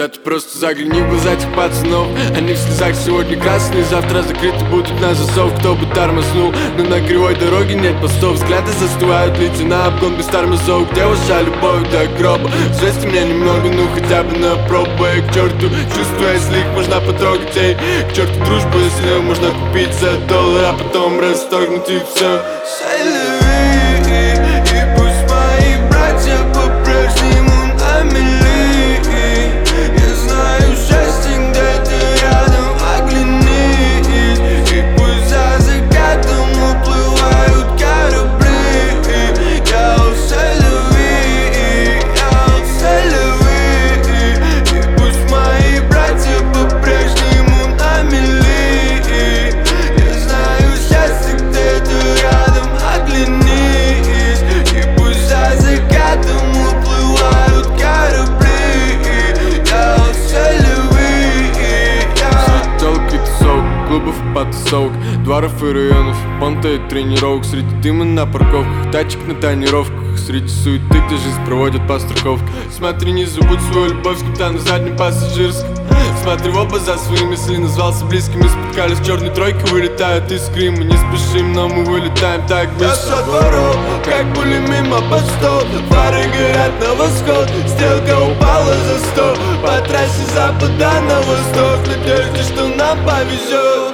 Да ты просто загляни в глаза этих пацанов. Они в слезах сегодня красные, завтра закрыты будут на засов. Кто бы тормознул, но на кривой дороге нет постов. Взгляды застывают, лица на обгон без тормозов. Где ваша любовь до гроба? Звезд меня немного, ну хотя бы на пробу. К черту чувства, если их можно потрогать. Эй, к черту дружбу, если можно купить за $1, а потом расторгнуть и все. И пусть мои братья по-прежнему на мели. Я знаю счастье где-то рядом, оглянись. И пусть за закатом уплывают корабли. Я и пусть мои братья по-прежнему на мели. Я знаю счастье где-то рядом, оглянись. И пусть за закатом уплывают корабли. Тёлки, тусовок, клубов и потасовок, дворов и районов, понта и тренировок. Среди дыма на парковках, тачек на тонировках. Среди суеты, где жизнь проводят по страховке. Смотри, не забудь свою любовь с капитана заднем пассажирском. Смотри в оба за свои мысли, назвался близкими. Споткались черной тройкой, вылетают из Крыма. Не спешим, но мы вылетаем так быстро. Я дворов, как пули мимо постов. Фары горят на восход, стрелка упала за 100. По трассе с запада на восток, в надежде, что нам повезет.